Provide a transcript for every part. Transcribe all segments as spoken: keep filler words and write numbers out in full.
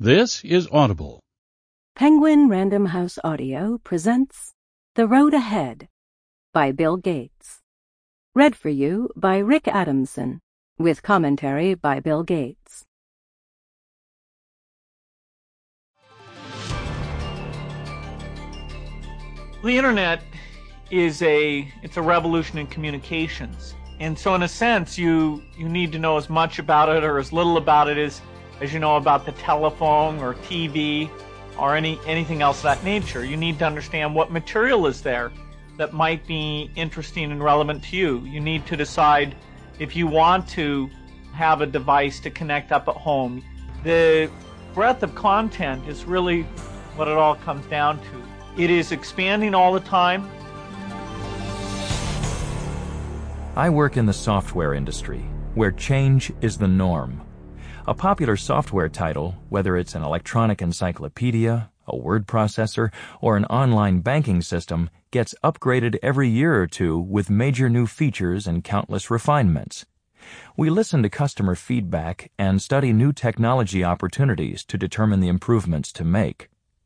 This is Audible. Penguin Random House Audio presents The Road Ahead by Bill Gates. Read for you by Rick Adamson, with commentary by Bill Gates. The internet is a it's a revolution in communications. And so in a sense you you need to know as much about it or as little about it as as you know about the telephone or T V or any anything else of that nature. You need to understand what material is there that might be interesting and relevant to you. You need to decide if you want to have a device to connect up at home. The breadth of content is really what it all comes down to. It is expanding all the time. I work in the software industry, where change is the norm. A popular software title, whether it's an electronic encyclopedia, a word processor, or an online banking system, gets upgraded every year or two with major new features and countless refinements. We listen to customer feedback and study new technology opportunities to determine the improvements to make.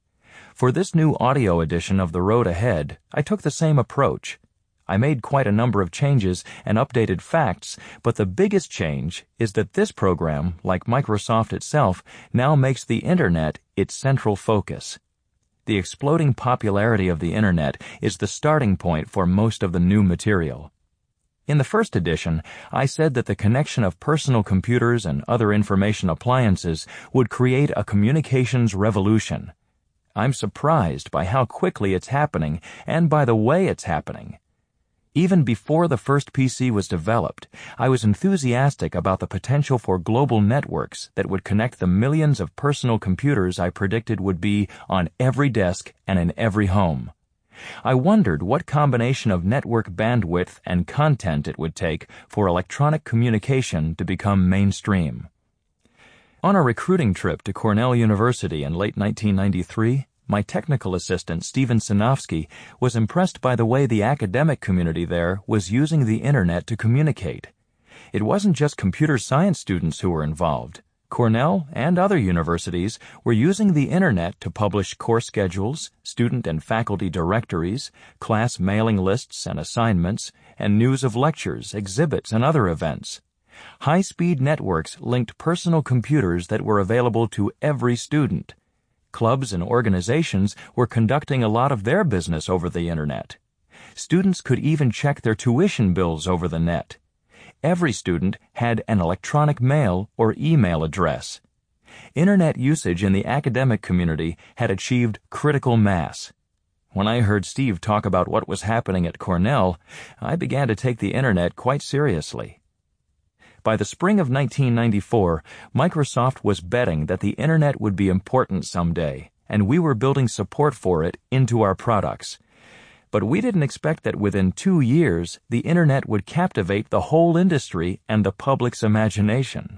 For this new audio edition of The Road Ahead, I took the same approach. I made quite a number of changes and updated facts, but the biggest change is that this program, like Microsoft itself, now makes the Internet its central focus. The exploding popularity of the Internet is the starting point for most of the new material. In the first edition, I said that the connection of personal computers and other information appliances would create a communications revolution. I'm surprised by how quickly it's happening and by the way it's happening. Even before the first P C was developed, I was enthusiastic about the potential for global networks that would connect the millions of personal computers I predicted would be on every desk and in every home. I wondered what combination of network bandwidth and content it would take for electronic communication to become mainstream. On a recruiting trip to Cornell University in late nineteen ninety-three, my technical assistant, Steven Sinofsky, was impressed by the way the academic community there was using the Internet to communicate. It wasn't just computer science students who were involved. Cornell and other universities were using the Internet to publish course schedules, student and faculty directories, class mailing lists and assignments, and news of lectures, exhibits, and other events. High-speed networks linked personal computers that were available to every student. Clubs and organizations were conducting a lot of their business over the Internet. Students could even check their tuition bills over the net. Every student had an electronic mail or email address. Internet usage in the academic community had achieved critical mass. When I heard Steve talk about what was happening at Cornell, I began to take the Internet quite seriously. By the spring of nineteen ninety-four, Microsoft was betting that the Internet would be important someday, and we were building support for it into our products. But we didn't expect that within two years, the Internet would captivate the whole industry and the public's imagination.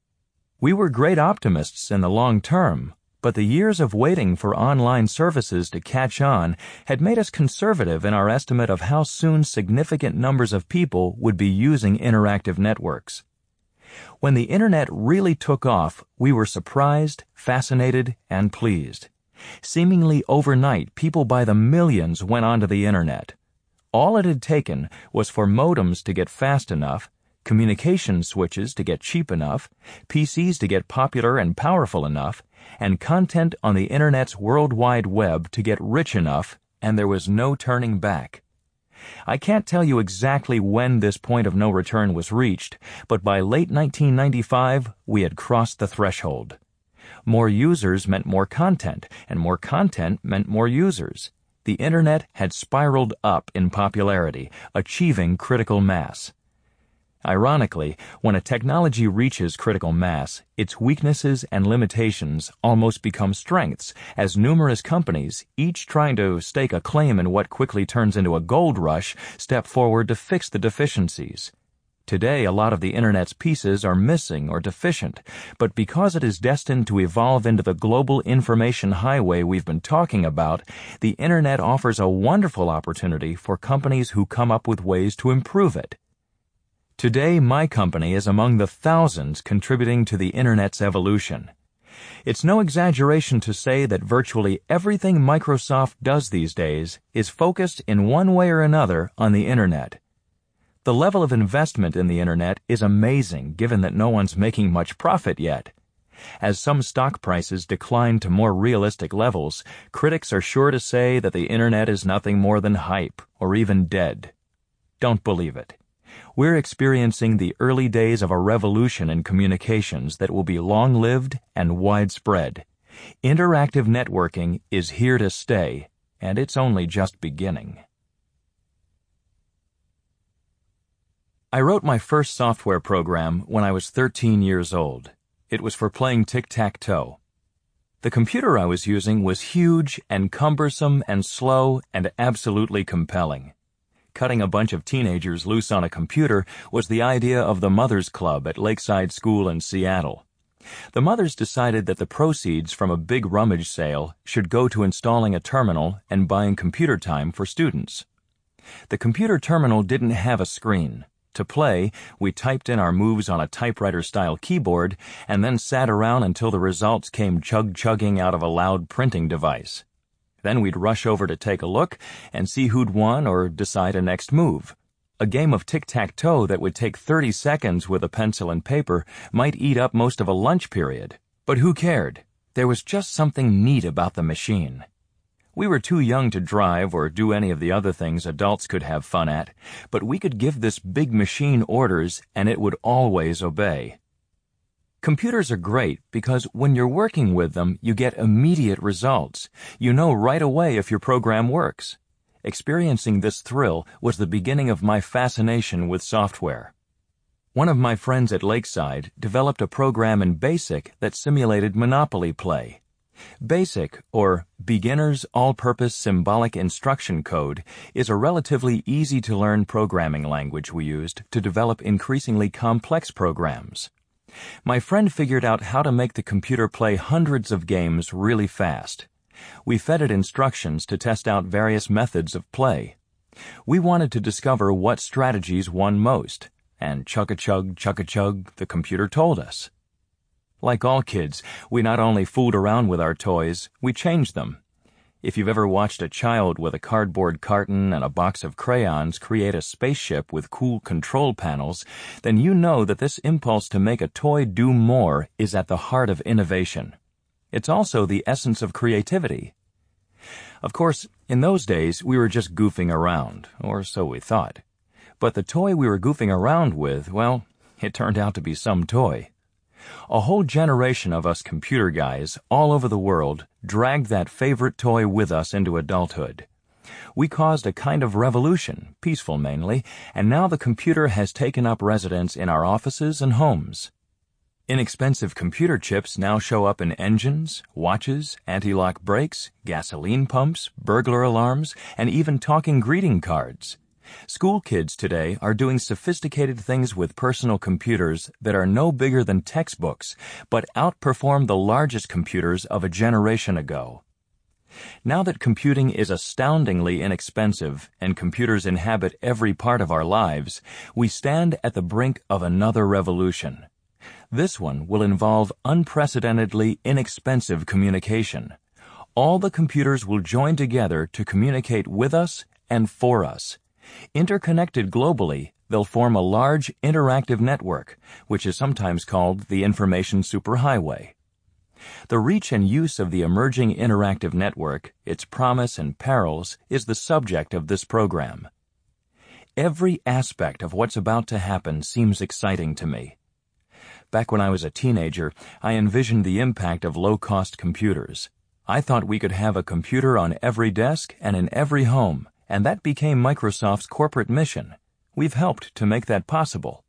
We were great optimists in the long term, but the years of waiting for online services to catch on had made us conservative in our estimate of how soon significant numbers of people would be using interactive networks. When the Internet really took off, we were surprised, fascinated, and pleased. Seemingly overnight, people by the millions went onto the Internet. All it had taken was for modems to get fast enough, communication switches to get cheap enough, P Cs to get popular and powerful enough, and content on the Internet's World Wide Web to get rich enough, and there was no turning back. I can't tell you exactly when this point of no return was reached, but by late nineteen ninety-five, we had crossed the threshold. More users meant more content, and more content meant more users. The Internet had spiraled up in popularity, achieving critical mass. Ironically, when a technology reaches critical mass, its weaknesses and limitations almost become strengths, as numerous companies, each trying to stake a claim in what quickly turns into a gold rush, step forward to fix the deficiencies. Today, a lot of the Internet's pieces are missing or deficient, but because it is destined to evolve into the global information highway we've been talking about, the Internet offers a wonderful opportunity for companies who come up with ways to improve it. Today, my company is among the thousands contributing to the Internet's evolution. It's no exaggeration to say that virtually everything Microsoft does these days is focused in one way or another on the Internet. The level of investment in the Internet is amazing given that no one's making much profit yet. As some stock prices decline to more realistic levels, critics are sure to say that the Internet is nothing more than hype or even dead. Don't believe it. We're experiencing the early days of a revolution in communications that will be long-lived and widespread. Interactive networking is here to stay, and it's only just beginning. I wrote my first software program when I was thirteen years old. It was for playing tic-tac-toe. The computer I was using was huge and cumbersome and slow and absolutely compelling. Cutting a bunch of teenagers loose on a computer was the idea of the Mothers Club at Lakeside School in Seattle. The mothers decided that the proceeds from a big rummage sale should go to installing a terminal and buying computer time for students. The computer terminal didn't have a screen. To play, we typed in our moves on a typewriter-style keyboard and then sat around until the results came chug-chugging out of a loud printing device. Then we'd rush over to take a look and see who'd won or decide a next move. A game of tic-tac-toe that would take thirty seconds with a pencil and paper might eat up most of a lunch period. But who cared? There was just something neat about the machine. We were too young to drive or do any of the other things adults could have fun at, but we could give this big machine orders and it would always obey. Computers are great because when you're working with them, you get immediate results. You know right away if your program works. Experiencing this thrill was the beginning of my fascination with software. One of my friends at Lakeside developed a program in BASIC that simulated Monopoly play. BASIC, or Beginner's All-Purpose Symbolic Instruction Code, is a relatively easy-to-learn programming language we used to develop increasingly complex programs. My friend figured out how to make the computer play hundreds of games really fast. We fed it instructions to test out various methods of play. We wanted to discover what strategies won most, and chug-a-chug, chug-a-chug, the computer told us. Like all kids, we not only fooled around with our toys, we changed them. If you've ever watched a child with a cardboard carton and a box of crayons create a spaceship with cool control panels, then you know that this impulse to make a toy do more is at the heart of innovation. It's also the essence of creativity. Of course, in those days, we were just goofing around, or so we thought. But the toy we were goofing around with, well, it turned out to be some toy. A whole generation of us computer guys all over the world dragged that favorite toy with us into adulthood. We caused a kind of revolution, peaceful mainly, and now the computer has taken up residence in our offices and homes. Inexpensive computer chips now show up in engines, watches, anti-lock brakes, gasoline pumps, burglar alarms, and even talking greeting cards. School kids today are doing sophisticated things with personal computers that are no bigger than textbooks, but outperform the largest computers of a generation ago. Now that computing is astoundingly inexpensive and computers inhabit every part of our lives, we stand at the brink of another revolution. This one will involve unprecedentedly inexpensive communication. All the computers will join together to communicate with us and for us. Interconnected globally, they'll form a large interactive network, which is sometimes called the information superhighway. The reach and use of the emerging interactive network, its promise and perils, is the subject of this program. Every aspect of what's about to happen seems exciting to me. Back when I was a teenager, I envisioned the impact of low-cost computers. I thought we could have a computer on every desk and in every home, and that became Microsoft's corporate mission. We've helped to make that possible.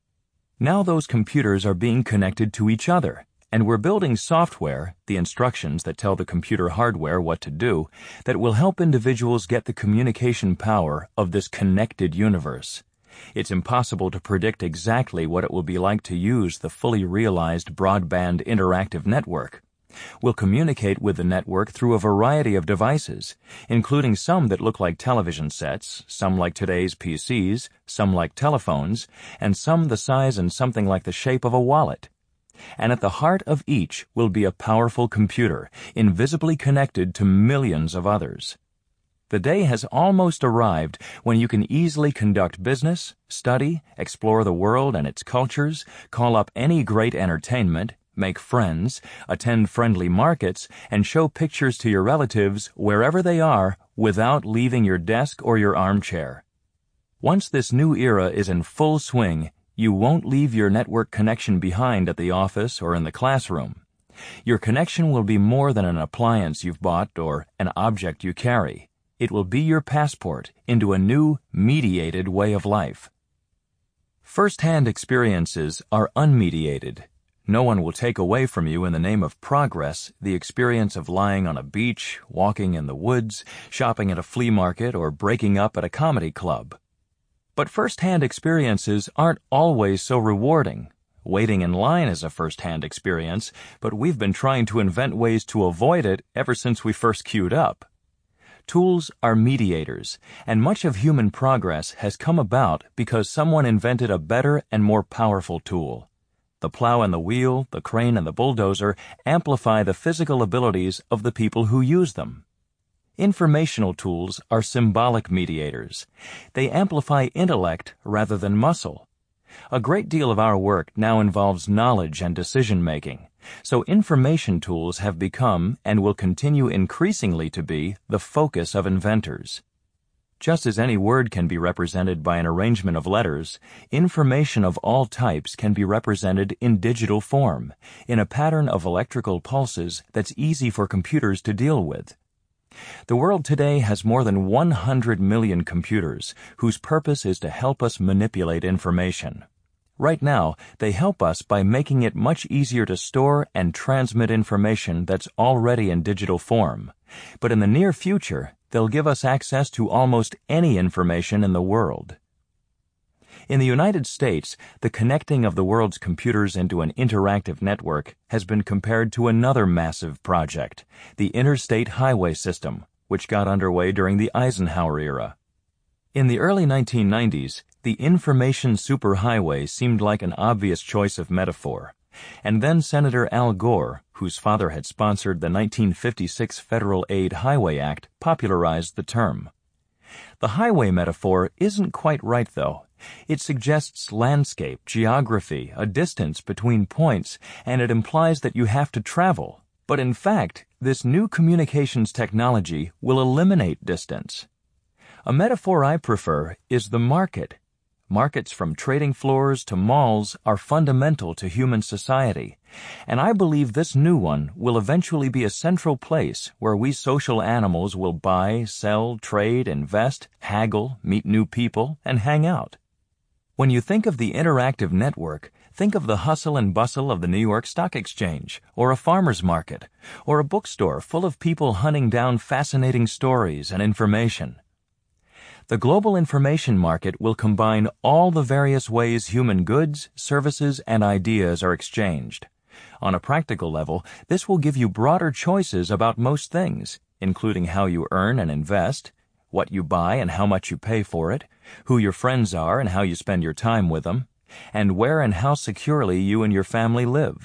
Now those computers are being connected to each other, and we're building software, the instructions that tell the computer hardware what to do, that will help individuals get the communication power of this connected universe. It's impossible to predict exactly what it will be like to use the fully realized broadband interactive network. We'll communicate with the network through a variety of devices, including some that look like television sets, some like today's P Cs, some like telephones, and some the size and something like the shape of a wallet. And at the heart of each will be a powerful computer, invisibly connected to millions of others. The day has almost arrived when you can easily conduct business, study, explore the world and its cultures, call up any great entertainment, make friends, attend friendly markets, and show pictures to your relatives wherever they are without leaving your desk or your armchair. Once this new era is in full swing, you won't leave your network connection behind at the office or in the classroom. Your connection will be more than an appliance you've bought or an object you carry. It will be your passport into a new, mediated way of life. First-hand experiences are unmediated. No one will take away from you in the name of progress the experience of lying on a beach, walking in the woods, shopping at a flea market, or breaking up at a comedy club. But first-hand experiences aren't always so rewarding. Waiting in line is a first-hand experience, but we've been trying to invent ways to avoid it ever since we first queued up. Tools are mediators, and much of human progress has come about because someone invented a better and more powerful tool. The plow and the wheel, the crane and the bulldozer amplify the physical abilities of the people who use them. Informational tools are symbolic mediators. They amplify intellect rather than muscle. A great deal of our work now involves knowledge and decision-making, so information tools have become and will continue increasingly to be the focus of inventors. Just as any word can be represented by an arrangement of letters, information of all types can be represented in digital form, in a pattern of electrical pulses that's easy for computers to deal with. The world today has more than one hundred million computers whose purpose is to help us manipulate information. Right now, they help us by making it much easier to store and transmit information that's already in digital form. But in the near future, they'll give us access to almost any information in the world. In the United States, the connecting of the world's computers into an interactive network has been compared to another massive project, the Interstate Highway System, which got underway during the Eisenhower era. In the early nineteen nineties, the information superhighway seemed like an obvious choice of metaphor, and then Senator Al Gore, whose father had sponsored the nineteen fifty-six Federal Aid Highway Act, popularized the term. The highway metaphor isn't quite right, though. It suggests landscape, geography, a distance between points, and it implies that you have to travel. But in fact, this new communications technology will eliminate distance. A metaphor I prefer is the market. Markets from trading floors to malls are fundamental to human society, and I believe this new one will eventually be a central place where we social animals will buy, sell, trade, invest, haggle, meet new people, and hang out. When you think of the interactive network, think of the hustle and bustle of the New York Stock Exchange, or a farmer's market, or a bookstore full of people hunting down fascinating stories and information. The global information market will combine all the various ways human goods, services, and ideas are exchanged. On a practical level, this will give you broader choices about most things, including how you earn and invest, what you buy and how much you pay for it, who your friends are and how you spend your time with them, and where and how securely you and your family live.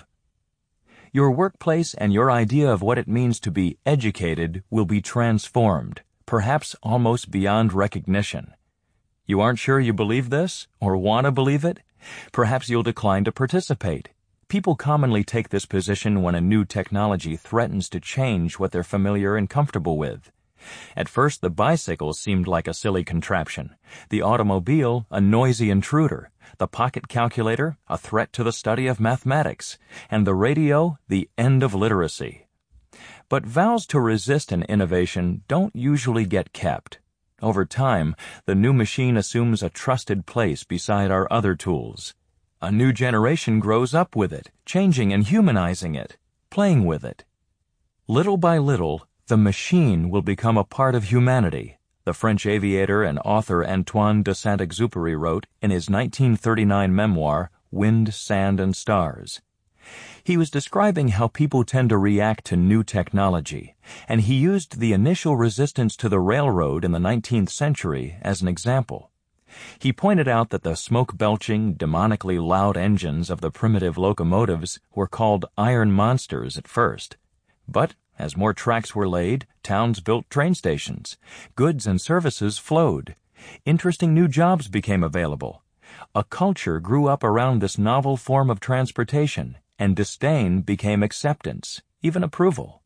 Your workplace and your idea of what it means to be educated will be transformed, perhaps almost beyond recognition. You aren't sure you believe this, or want to believe it? Perhaps you'll decline to participate. People commonly take this position when a new technology threatens to change what they're familiar and comfortable with. At first, the bicycle seemed like a silly contraption, the automobile a noisy intruder, the pocket calculator a threat to the study of mathematics, and the radio the end of literacy. But vows to resist an innovation don't usually get kept. Over time, the new machine assumes a trusted place beside our other tools. A new generation grows up with it, changing and humanizing it, playing with it. Little by little, the machine will become a part of humanity, the French aviator and author Antoine de Saint-Exupéry wrote in his nineteen thirty-nine memoir, Wind, Sand, and Stars. He was describing how people tend to react to new technology, and he used the initial resistance to the railroad in the nineteenth century as an example. He pointed out that the smoke-belching, demonically loud engines of the primitive locomotives were called iron monsters at first. But as more tracks were laid, towns built train stations. Goods and services flowed. Interesting new jobs became available. A culture grew up around this novel form of transportation, and disdain became acceptance, even approval.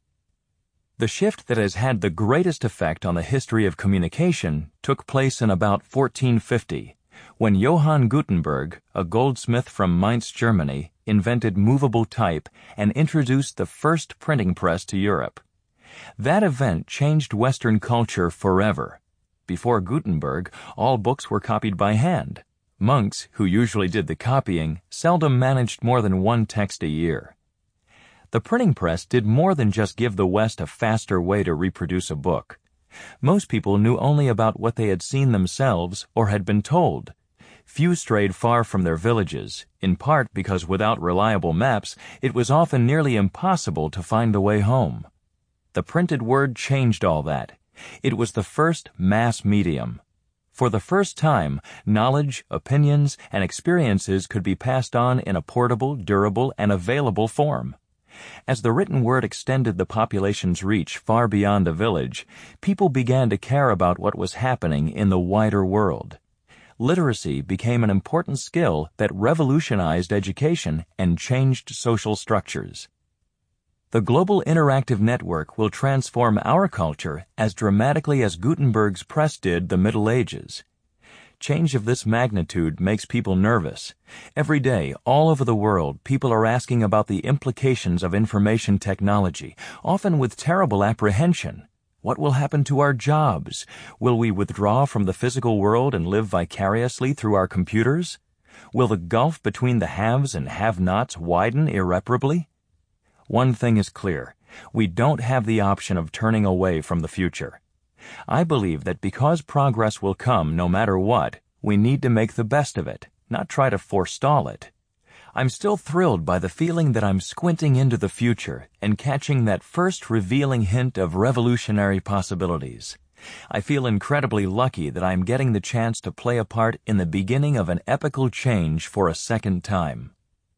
The shift that has had the greatest effect on the history of communication took place in about fourteen fifty, when Johann Gutenberg, a goldsmith from Mainz, Germany, invented movable type and introduced the first printing press to Europe. That event changed Western culture forever. Before Gutenberg, all books were copied by hand. Monks, who usually did the copying, seldom managed more than one text a year. The printing press did more than just give the West a faster way to reproduce a book. Most people knew only about what they had seen themselves or had been told. Few strayed far from their villages, in part because without reliable maps, it was often nearly impossible to find the way home. The printed word changed all that. It was the first mass medium. For the first time, knowledge, opinions, and experiences could be passed on in a portable, durable, and available form. As the written word extended the population's reach far beyond the village, people began to care about what was happening in the wider world. Literacy became an important skill that revolutionized education and changed social structures. The global interactive network will transform our culture as dramatically as Gutenberg's press did the Middle Ages. Change of this magnitude makes people nervous. Every day, all over the world, people are asking about the implications of information technology, often with terrible apprehension. What will happen to our jobs? Will we withdraw from the physical world and live vicariously through our computers? Will the gulf between the haves and have-nots widen irreparably? One thing is clear. We don't have the option of turning away from the future. I believe that because progress will come no matter what, we need to make the best of it, not try to forestall it. I'm still thrilled by the feeling that I'm squinting into the future and catching that first revealing hint of revolutionary possibilities. I feel incredibly lucky that I'm getting the chance to play a part in the beginning of an epical change for a second time.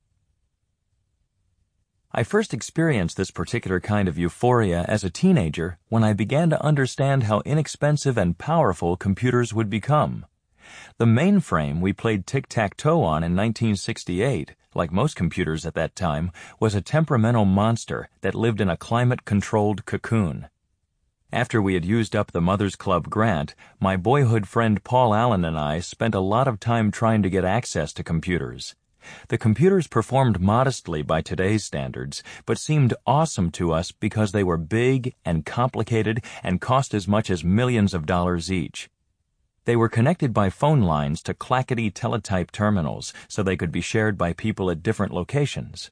I first experienced this particular kind of euphoria as a teenager when I began to understand how inexpensive and powerful computers would become. The mainframe we played tic-tac-toe on in nineteen sixty-eight, like most computers at that time, was a temperamental monster that lived in a climate-controlled cocoon. After we had used up the Mothers Club grant, my boyhood friend Paul Allen and I spent a lot of time trying to get access to computers. The computers performed modestly by today's standards, but seemed awesome to us because they were big and complicated and cost as much as millions of dollars each. They were connected by phone lines to clackety teletype terminals so they could be shared by people at different locations.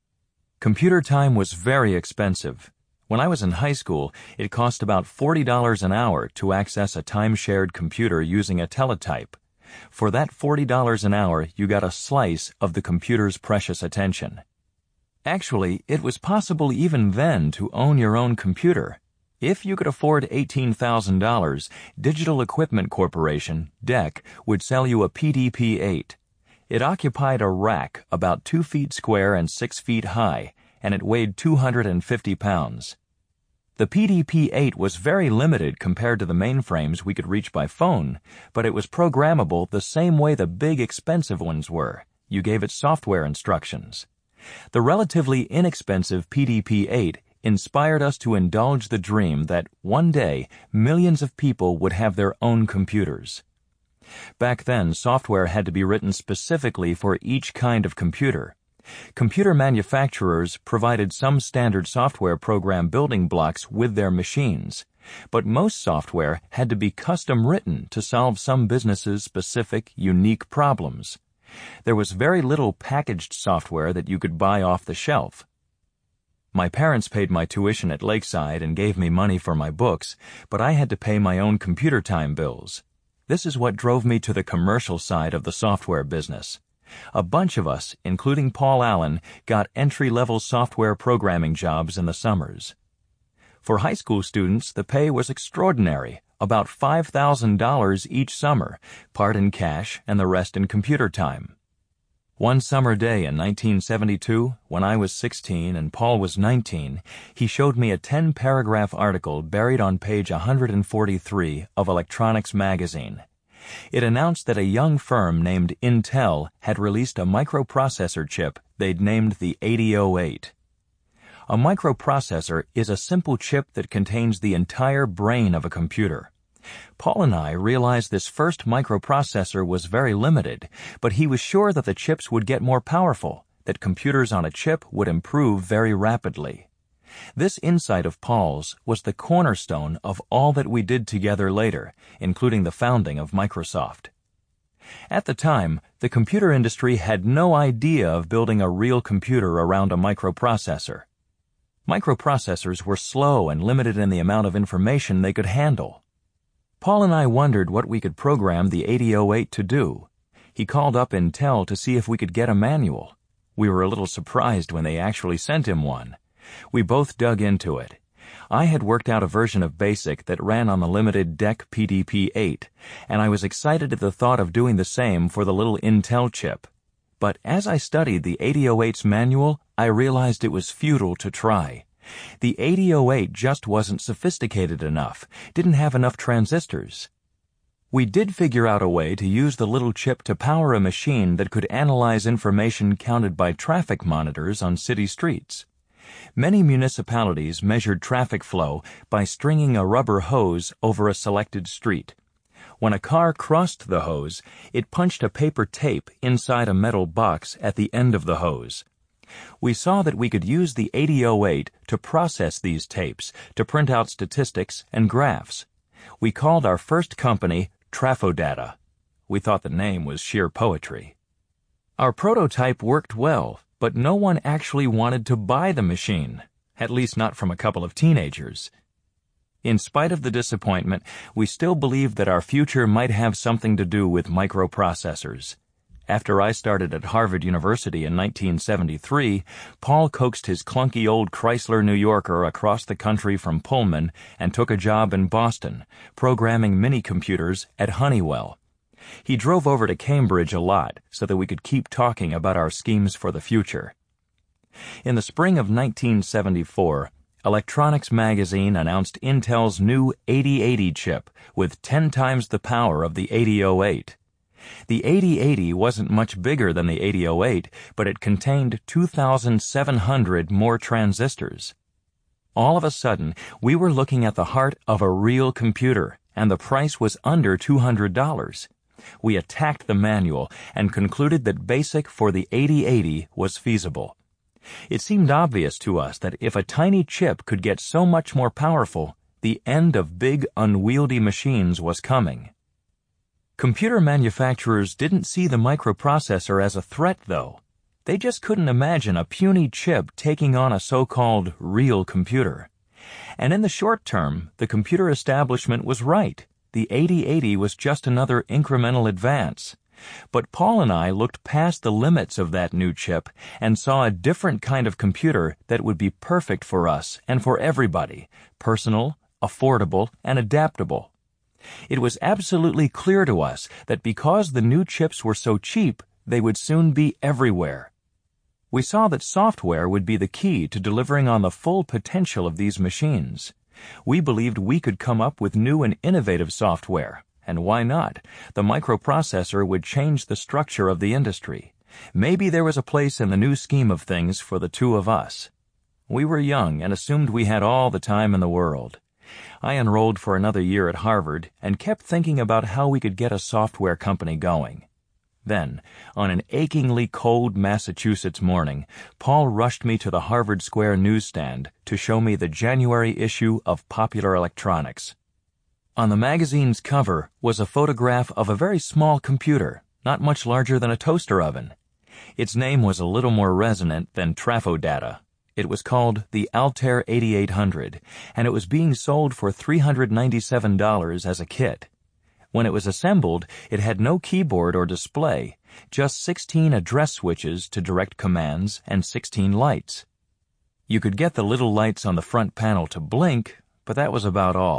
Computer time was very expensive. When I was in high school, it cost about forty dollars an hour to access a time-shared computer using a teletype. For that forty dollars an hour, you got a slice of the computer's precious attention. Actually, it was possible even then to own your own computer. If you could afford eighteen thousand dollars, Digital Equipment Corporation, D E C, would sell you a P D P eight. It occupied a rack about two feet square and six feet high, and it weighed two hundred fifty pounds. The P D P eight was very limited compared to the mainframes we could reach by phone, but it was programmable the same way the big expensive ones were. You gave it software instructions. The relatively inexpensive P D P eight inspired us to indulge the dream that one day millions of people would have their own computers. Back then, software had to be written specifically for each kind of computer. Computer manufacturers provided some standard software program building blocks with their machines, but most software had to be custom written to solve some businesses' specific, unique problems. There was very little packaged software that you could buy off the shelf. My parents paid my tuition at Lakeside and gave me money for my books, but I had to pay my own computer time bills. This is what drove me to the commercial side of the software business. A bunch of us, including Paul Allen, got entry-level software programming jobs in the summers. For high school students, the pay was extraordinary, about five thousand dollars each summer, part in cash and the rest in computer time. One summer day in nineteen seventy-two, when I was sixteen and Paul was nineteen, he showed me a ten-paragraph article buried on page one hundred forty-three of Electronics magazine. It announced that a young firm named Intel had released a microprocessor chip they'd named the eighty oh eight. A microprocessor is a simple chip that contains the entire brain of a computer. Paul and I realized this first microprocessor was very limited, but he was sure that the chips would get more powerful, that computers on a chip would improve very rapidly. This insight of Paul's was the cornerstone of all that we did together later, including the founding of Microsoft. At the time, the computer industry had no idea of building a real computer around a microprocessor. Microprocessors were slow and limited in the amount of information they could handle. Paul and I wondered what we could program the eighty oh eight to do. He called up Intel to see if we could get a manual. We were a little surprised when they actually sent him one. We both dug into it. I had worked out a version of BASIC that ran on the limited D E C P D P eight, and I was excited at the thought of doing the same for the little Intel chip. But as I studied the eighty oh eight's manual, I realized it was futile to try. The eighty oh eight just wasn't sophisticated enough, didn't have enough transistors. We did figure out a way to use the little chip to power a machine that could analyze information counted by traffic monitors on city streets. Many municipalities measured traffic flow by stringing a rubber hose over a selected street. When a car crossed the hose, it punched a paper tape inside a metal box at the end of the hose. We saw that we could use the eighty oh eight to process these tapes, to print out statistics and graphs. We called our first company Trafodata. We thought the name was sheer poetry. Our prototype worked well, but no one actually wanted to buy the machine, at least not from a couple of teenagers. In spite of the disappointment, we still believed that our future might have something to do with microprocessors. After I started at Harvard University in nineteen seventy-three, Paul coaxed his clunky old Chrysler New Yorker across the country from Pullman and took a job in Boston, programming mini-computers at Honeywell. He drove over to Cambridge a lot so that we could keep talking about our schemes for the future. In the spring of nineteen seventy-four, Electronics magazine announced Intel's new eighty eighty chip with ten times the power of the eighty oh eight. The eighty eighty wasn't much bigger than the eighty oh eight, but it contained two thousand seven hundred more transistors. All of a sudden, we were looking at the heart of a real computer, and the price was under two hundred dollars. We attacked the manual and concluded that BASIC for the eighty eighty was feasible. It seemed obvious to us that if a tiny chip could get so much more powerful, the end of big, unwieldy machines was coming. Computer manufacturers didn't see the microprocessor as a threat, though. They just couldn't imagine a puny chip taking on a so-called real computer. And in the short term, the computer establishment was right. The eighty eighty was just another incremental advance. But Paul and I looked past the limits of that new chip and saw a different kind of computer that would be perfect for us and for everybody, personal, affordable, and adaptable. It was absolutely clear to us that because the new chips were so cheap, they would soon be everywhere. We saw that software would be the key to delivering on the full potential of these machines. We believed we could come up with new and innovative software, and why not? The microprocessor would change the structure of the industry. Maybe there was a place in the new scheme of things for the two of us. We were young and assumed we had all the time in the world. I enrolled for another year at Harvard and kept thinking about how we could get a software company going. Then, on an achingly cold Massachusetts morning, Paul rushed me to the Harvard Square newsstand to show me the January issue of Popular Electronics. On the magazine's cover was a photograph of a very small computer, not much larger than a toaster oven. Its name was a little more resonant than Trafodata. It was called the Altair eighty-eight hundred, and it was being sold for three hundred ninety-seven dollars as a kit. When it was assembled, it had no keyboard or display, just sixteen address switches to direct commands and sixteen lights. You could get the little lights on the front panel to blink, but that was about all.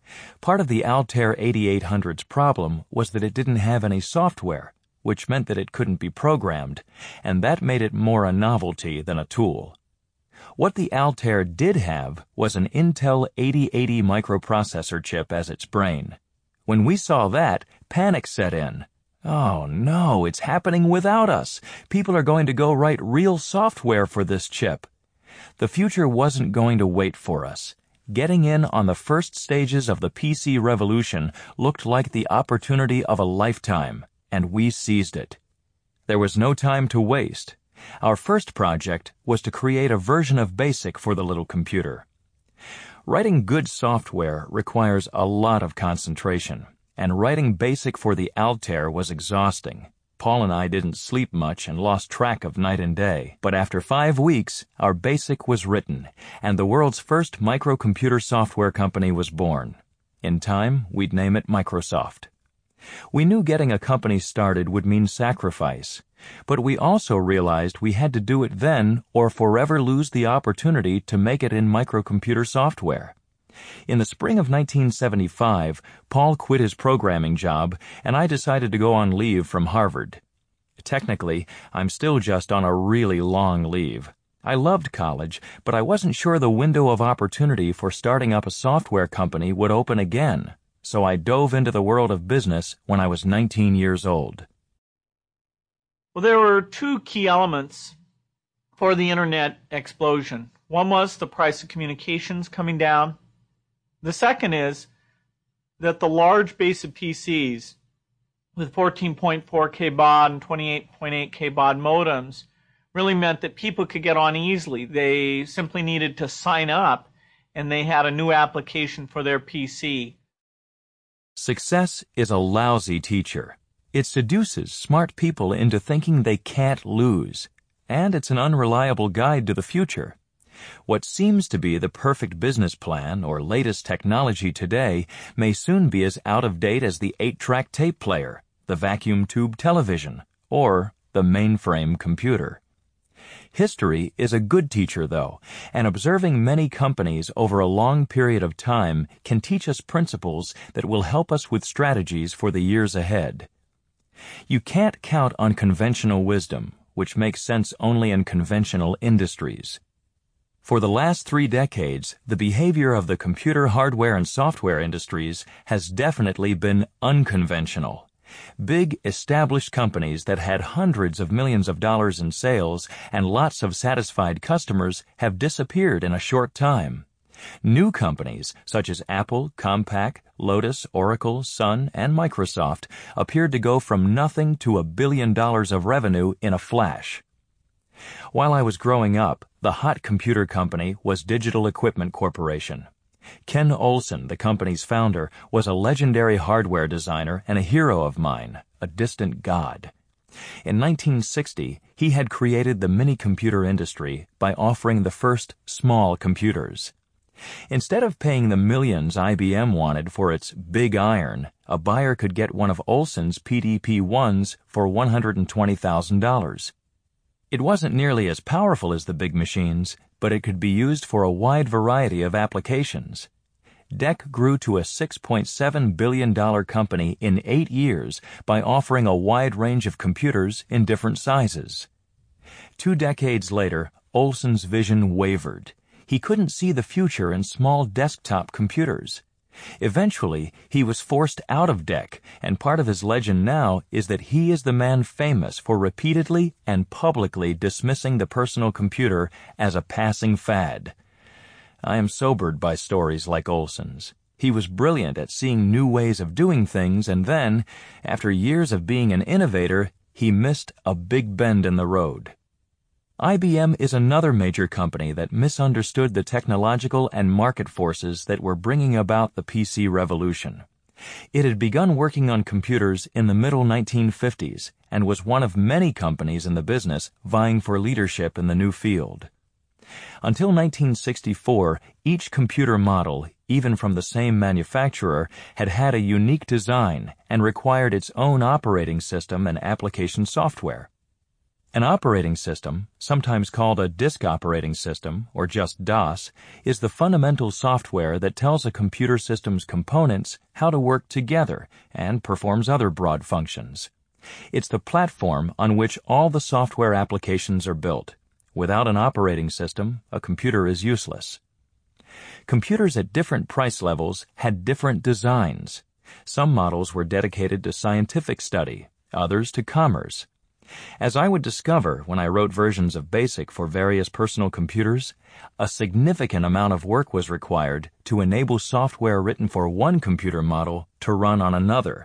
Part of the Altair eighty-eight hundred's problem was that it didn't have any software, which meant that it couldn't be programmed, and that made it more a novelty than a tool. What the Altair did have was an Intel eighty eighty microprocessor chip as its brain. When we saw that, panic set in. Oh no, it's happening without us. People are going to go write real software for this chip. The future wasn't going to wait for us. Getting in on the first stages of the P C revolution looked like the opportunity of a lifetime, and we seized it. There was no time to waste. Our first project was to create a version of BASIC for the little computer. Writing good software requires a lot of concentration, and writing BASIC for the Altair was exhausting. Paul and I didn't sleep much and lost track of night and day, but after five weeks, our BASIC was written, and the world's first microcomputer software company was born. In time, we'd name it Microsoft. We knew getting a company started would mean sacrifice, but we also realized we had to do it then or forever lose the opportunity to make it in microcomputer software. In the spring of nineteen seventy-five, Paul quit his programming job, and I decided to go on leave from Harvard. Technically, I'm still just on a really long leave. I loved college, but I wasn't sure the window of opportunity for starting up a software company would open again, so I dove into the world of business when I was nineteen years old. Well, there were two key elements for the internet explosion. One was the price of communications coming down. The second is that the large base of P Cs with fourteen point four K baud and twenty-eight point eight K baud modems really meant that people could get on easily. They simply needed to sign up, and they had a new application for their P C. Success is a lousy teacher. It seduces smart people into thinking they can't lose, and it's an unreliable guide to the future. What seems to be the perfect business plan or latest technology today may soon be as out of date as the eight-track tape player, the vacuum tube television, or the mainframe computer. History is a good teacher, though, and observing many companies over a long period of time can teach us principles that will help us with strategies for the years ahead. You can't count on conventional wisdom, which makes sense only in conventional industries. For the last three decades, the behavior of the computer hardware and software industries has definitely been unconventional. Big, established companies that had hundreds of millions of dollars in sales and lots of satisfied customers have disappeared in a short time. New companies, such as Apple, Compaq, Lotus, Oracle, Sun, and Microsoft, appeared to go from nothing to a billion dollars of revenue in a flash. While I was growing up, the hot computer company was Digital Equipment Corporation. Ken Olsen, the company's founder, was a legendary hardware designer and a hero of mine, a distant god. In nineteen sixty, he had created the mini-computer industry by offering the first small computers. Instead of paying the millions I B M wanted for its Big Iron, a buyer could get one of Olsen's P D P ones for one hundred twenty thousand dollars. It wasn't nearly as powerful as the big machines, but it could be used for a wide variety of applications. D E C grew to a six point seven billion dollars company in eight years by offering a wide range of computers in different sizes. Two decades later, Olsen's vision wavered. He couldn't see the future in small desktop computers. Eventually, he was forced out of D E C, and part of his legend now is that he is the man famous for repeatedly and publicly dismissing the personal computer as a passing fad. I am sobered by stories like Olsen's. He was brilliant at seeing new ways of doing things, and then, after years of being an innovator, he missed a big bend in the road. I B M is another major company that misunderstood the technological and market forces that were bringing about the P C revolution. It had begun working on computers in the middle nineteen fifties and was one of many companies in the business vying for leadership in the new field. Until nineteen sixty-four, each computer model, even from the same manufacturer, had had a unique design and required its own operating system and application software. An operating system, sometimes called a disk operating system, or just DOS, is the fundamental software that tells a computer system's components how to work together and performs other broad functions. It's the platform on which all the software applications are built. Without an operating system, a computer is useless. Computers at different price levels had different designs. Some models were dedicated to scientific study, others to commerce. As I would discover when I wrote versions of BASIC for various personal computers, a significant amount of work was required to enable software written for one computer model to run on another.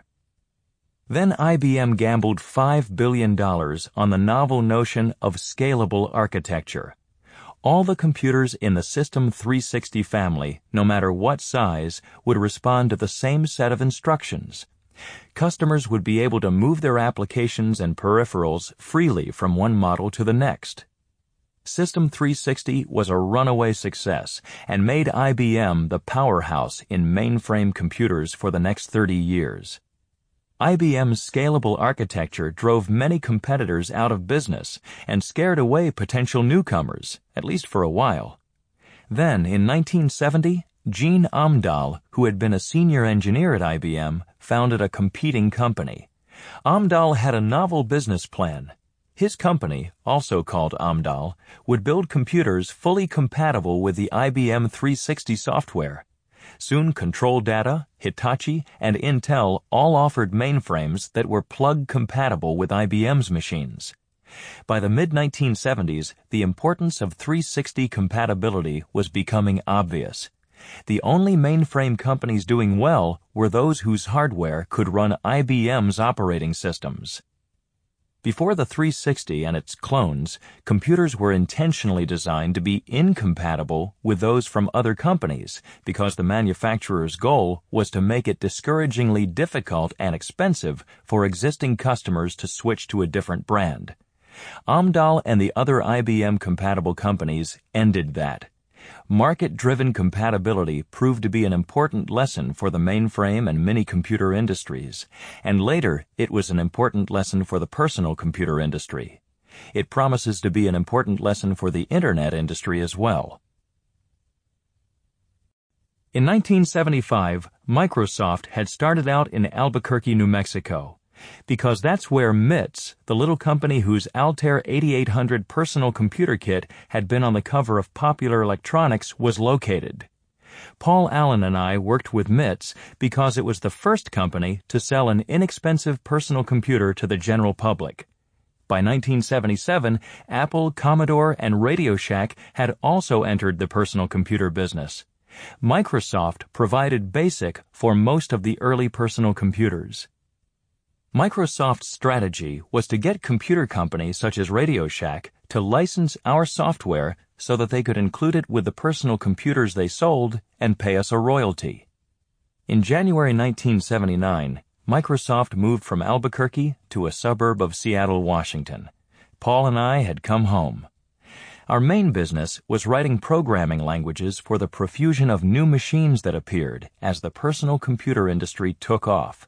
Then I B M gambled five billion dollars on the novel notion of scalable architecture. All the computers in the System three sixty family, no matter what size, would respond to the same set of instructions. Customers would be able to move their applications and peripherals freely from one model to the next. System three sixty was a runaway success and made I B M the powerhouse in mainframe computers for the next thirty years. I B M's scalable architecture drove many competitors out of business and scared away potential newcomers, at least for a while. Then, in nineteen seventy, Gene Amdahl, who had been a senior engineer at I B M, founded a competing company. Amdahl had a novel business plan. His company, also called Amdahl, would build computers fully compatible with the I B M three sixty software. Soon Control Data, Hitachi, and Intel all offered mainframes that were plug-compatible with I B M's machines. By the mid nineteen seventies, the importance of three sixty compatibility was becoming obvious. The only mainframe companies doing well were those whose hardware could run I B M's operating systems. Before the three sixty and its clones, computers were intentionally designed to be incompatible with those from other companies because the manufacturer's goal was to make it discouragingly difficult and expensive for existing customers to switch to a different brand. Amdahl and the other I B M-compatible companies ended that. Market-driven compatibility proved to be an important lesson for the mainframe and mini-computer industries, and later it was an important lesson for the personal computer industry. It promises to be an important lesson for the Internet industry as well. In nineteen seventy-five, Microsoft had started out in Albuquerque, New Mexico, because that's where M I T S, the little company whose Altair eighty-eight hundred personal computer kit had been on the cover of Popular Electronics, was located. Paul Allen and I worked with M I T S because it was the first company to sell an inexpensive personal computer to the general public. By nineteen seventy-seven, Apple, Commodore, and Radio Shack had also entered the personal computer business. Microsoft provided BASIC for most of the early personal computers. Microsoft's strategy was to get computer companies such as Radio Shack to license our software so that they could include it with the personal computers they sold and pay us a royalty. In January nineteen seventy-nine, Microsoft moved from Albuquerque to a suburb of Seattle, Washington. Paul and I had come home. Our main business was writing programming languages for the profusion of new machines that appeared as the personal computer industry took off.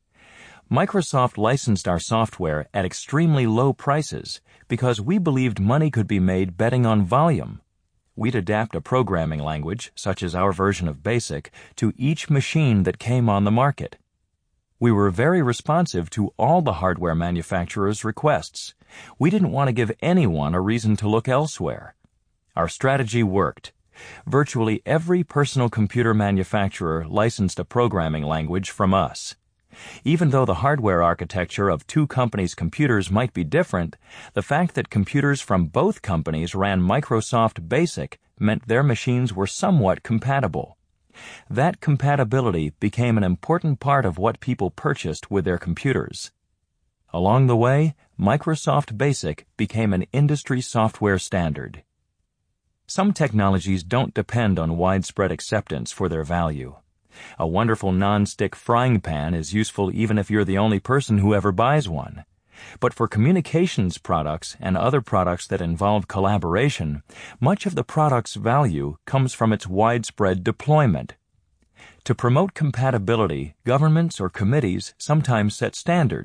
Microsoft licensed our software at extremely low prices because we believed money could be made betting on volume. We'd adapt a programming language, such as our version of BASIC, to each machine that came on the market. We were very responsive to all the hardware manufacturers' requests. We didn't want to give anyone a reason to look elsewhere. Our strategy worked. Virtually every personal computer manufacturer licensed a programming language from us. Even though the hardware architecture of two companies' computers might be different, the fact that computers from both companies ran Microsoft BASIC meant their machines were somewhat compatible. That compatibility became an important part of what people purchased with their computers. Along the way, Microsoft BASIC became an industry software standard. Some technologies don't depend on widespread acceptance for their value. A wonderful non-stick frying pan is useful even if you're the only person who ever buys one. But for communications products and other products that involve collaboration, much of the product's value comes from its widespread deployment. To promote compatibility, governments or committees sometimes set standards.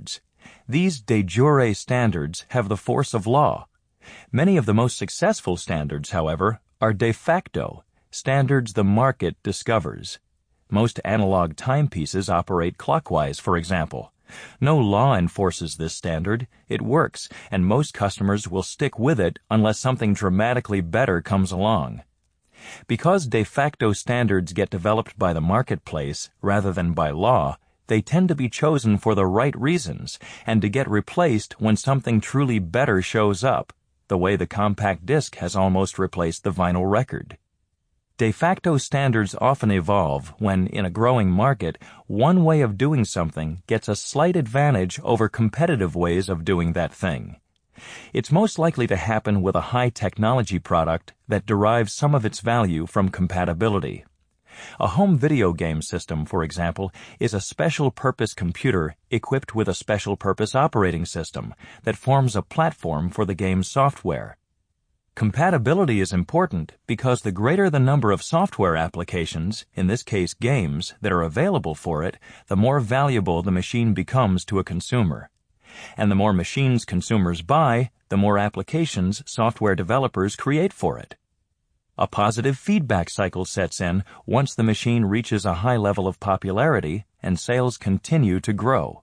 These de jure standards have the force of law. Many of the most successful standards, however, are de facto, standards the market discovers. Most analog timepieces operate clockwise, for example. No law enforces this standard. It works, and most customers will stick with it unless something dramatically better comes along. Because de facto standards get developed by the marketplace rather than by law, they tend to be chosen for the right reasons and to get replaced when something truly better shows up, the way the compact disc has almost replaced the vinyl record. De facto standards often evolve when, in a growing market, one way of doing something gets a slight advantage over competitive ways of doing that thing. It's most likely to happen with a high-technology product that derives some of its value from compatibility. A home video game system, for example, is a special-purpose computer equipped with a special-purpose operating system that forms a platform for the game's software. Compatibility is important because the greater the number of software applications, in this case games, that are available for it, the more valuable the machine becomes to a consumer. And the more machines consumers buy, the more applications software developers create for it. A positive feedback cycle sets in once the machine reaches a high level of popularity and sales continue to grow.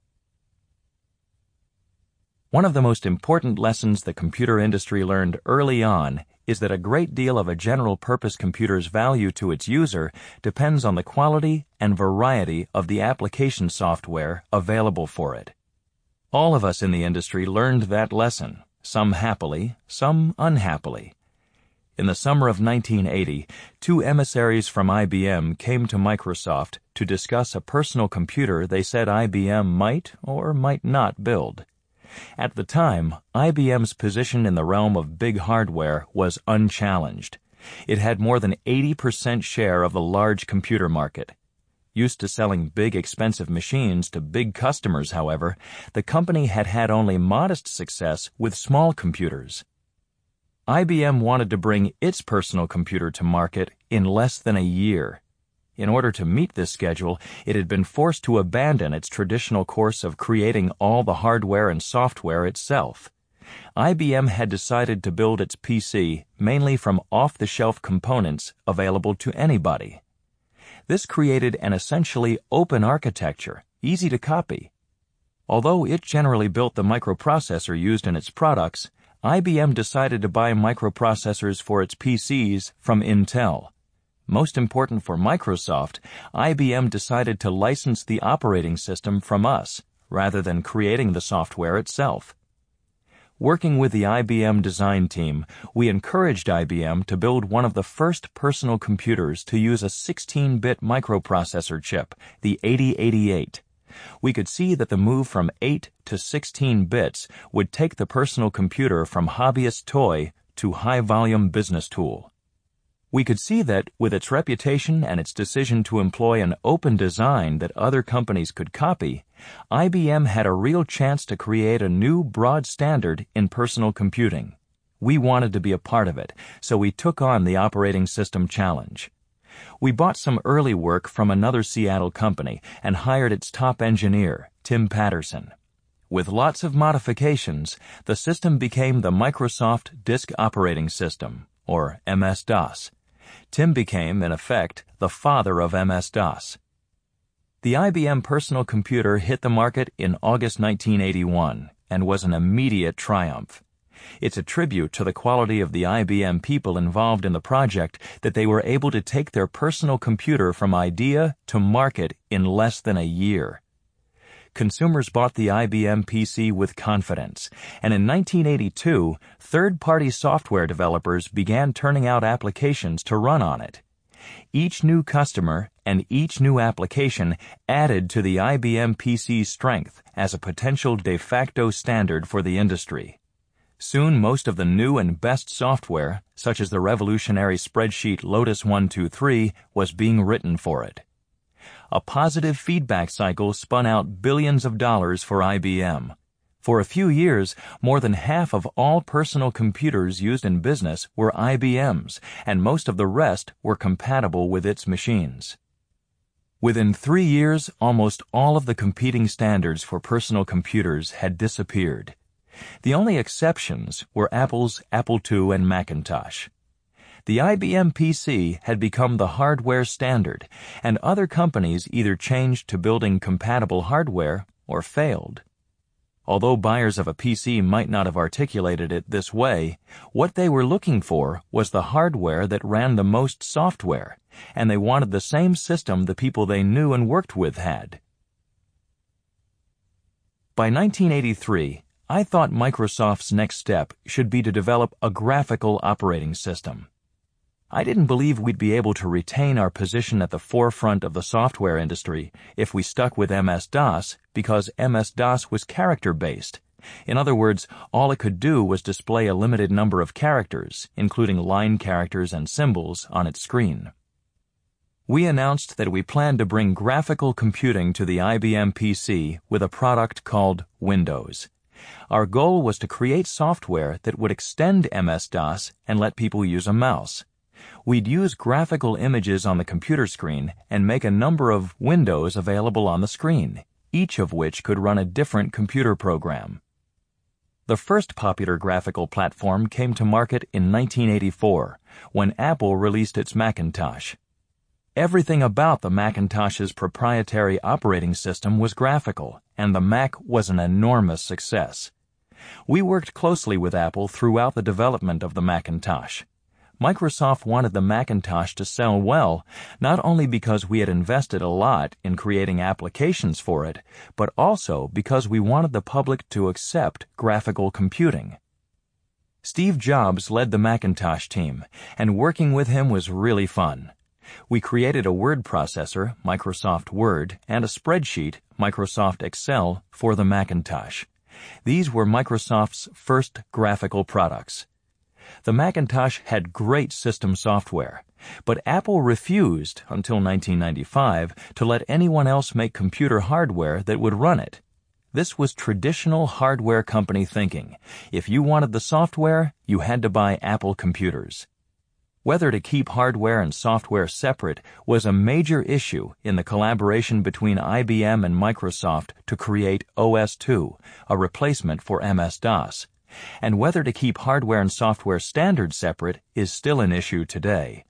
One of the most important lessons the computer industry learned early on is that a great deal of a general-purpose computer's value to its user depends on the quality and variety of the application software available for it. All of us in the industry learned that lesson, some happily, some unhappily. In the summer of nineteen eighty, two emissaries from I B M came to Microsoft to discuss a personal computer they said I B M might or might not build. At the time, I B M's position in the realm of big hardware was unchallenged. It had more than eighty percent share of the large computer market. Used to selling big, expensive machines to big customers, however, the company had had only modest success with small computers. I B M wanted to bring its personal computer to market in less than a year. In order to meet this schedule, it had been forced to abandon its traditional course of creating all the hardware and software itself. I B M had decided to build its P C mainly from off-the-shelf components available to anybody. This created an essentially open architecture, easy to copy. Although it generally built the microprocessor used in its products, I B M decided to buy microprocessors for its P Cs from Intel. Most important for Microsoft, I B M decided to license the operating system from us, rather than creating the software itself. Working with the I B M design team, we encouraged I B M to build one of the first personal computers to use a sixteen-bit microprocessor chip, the eighty eighty-eight. We could see that the move from eight to sixteen bits would take the personal computer from hobbyist toy to high-volume business tool. We could see that, with its reputation and its decision to employ an open design that other companies could copy, I B M had a real chance to create a new broad standard in personal computing. We wanted to be a part of it, so we took on the operating system challenge. We bought some early work from another Seattle company and hired its top engineer, Tim Patterson. With lots of modifications, the system became the Microsoft Disk Operating System, or M S DOS. Tim became, in effect, the father of M S DOS. The I B M personal computer hit the market in August nineteen eighty-one and was an immediate triumph. It's a tribute to the quality of the I B M people involved in the project that they were able to take their personal computer from idea to market in less than a year. Consumers bought the I B M P C with confidence, and in nineteen eighty-two, third-party software developers began turning out applications to run on it. Each new customer and each new application added to the I B M P C's strength as a potential de facto standard for the industry. Soon most of the new and best software, such as the revolutionary spreadsheet Lotus one two three, was being written for it. A positive feedback cycle spun out billions of dollars for I B M. For a few years, more than half of all personal computers used in business were I B M's, and most of the rest were compatible with its machines. Within three years, almost all of the competing standards for personal computers had disappeared. The only exceptions were Apple's Apple two and Macintosh. The I B M P C had become the hardware standard, and other companies either changed to building compatible hardware or failed. Although buyers of a P C might not have articulated it this way, what they were looking for was the hardware that ran the most software, and they wanted the same system the people they knew and worked with had. By nineteen eighty-three, I thought Microsoft's next step should be to develop a graphical operating system. I didn't believe we'd be able to retain our position at the forefront of the software industry if we stuck with M S DOS, because M S DOS was character-based. In other words, all it could do was display a limited number of characters, including line characters and symbols, on its screen. We announced that we planned to bring graphical computing to the I B M P C with a product called Windows. Our goal was to create software that would extend M S DOS and let people use a mouse. We'd use graphical images on the computer screen and make a number of windows available on the screen, each of which could run a different computer program. The first popular graphical platform came to market in nineteen eighty-four, when Apple released its Macintosh. Everything about the Macintosh's proprietary operating system was graphical, and the Mac was an enormous success. We worked closely with Apple throughout the development of the Macintosh. Microsoft wanted the Macintosh to sell well, not only because we had invested a lot in creating applications for it, but also because we wanted the public to accept graphical computing. Steve Jobs led the Macintosh team, and working with him was really fun. We created a word processor, Microsoft Word, and a spreadsheet, Microsoft Excel, for the Macintosh. These were Microsoft's first graphical products. The Macintosh had great system software, but Apple refused, until nineteen ninety-five, to let anyone else make computer hardware that would run it. This was traditional hardware company thinking. If you wanted the software, you had to buy Apple computers. Whether to keep hardware and software separate was a major issue in the collaboration between I B M and Microsoft to create O S two, a replacement for M S DOS. And whether to keep hardware and software standards separate is still an issue today.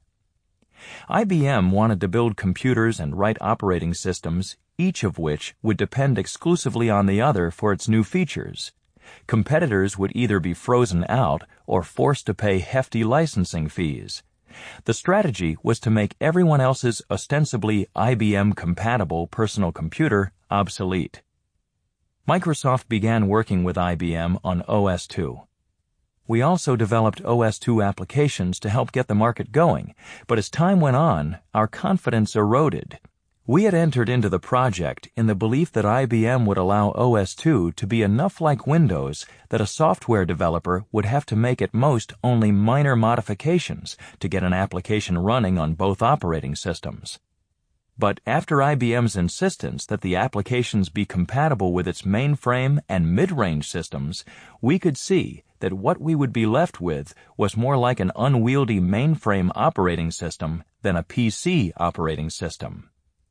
I B M wanted to build computers and write operating systems, each of which would depend exclusively on the other for its new features. Competitors would either be frozen out or forced to pay hefty licensing fees. The strategy was to make everyone else's ostensibly I B M-compatible personal computer obsolete. Microsoft began working with I B M on O S two. We also developed O S two applications to help get the market going, but as time went on, our confidence eroded. We had entered into the project in the belief that I B M would allow O S two to be enough like Windows that a software developer would have to make at most only minor modifications to get an application running on both operating systems. But after I B M's insistence that the applications be compatible with its mainframe and mid-range systems, we could see that what we would be left with was more like an unwieldy mainframe operating system than a P C operating system.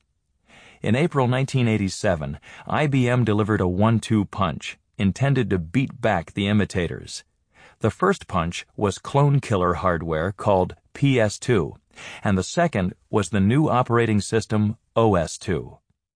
In April nineteen eighty-seven, I B M delivered a one two punch, intended to beat back the imitators. The first punch was clone killer hardware called P S two, and the second was the new operating system O S two.